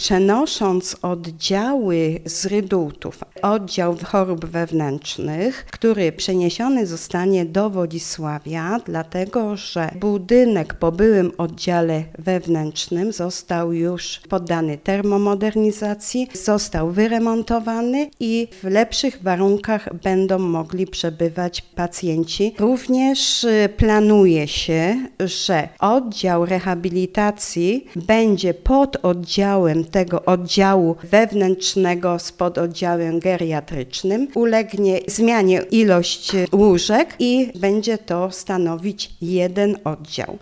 Przenosząc oddziały z Rydultów, oddział chorób wewnętrznych, który przeniesiony zostanie do Wodzisławia, dlatego że budynek po byłym oddziale wewnętrznym został już poddany termomodernizacji, został wyremontowany i w lepszych warunkach będą mogli przebywać pacjenci. Również planuje się, że oddział rehabilitacji będzie pod oddziałem tego oddziału wewnętrznego z pododdziałem geriatrycznym. Ulegnie zmianie ilość łóżek i będzie to stanowić jeden oddział.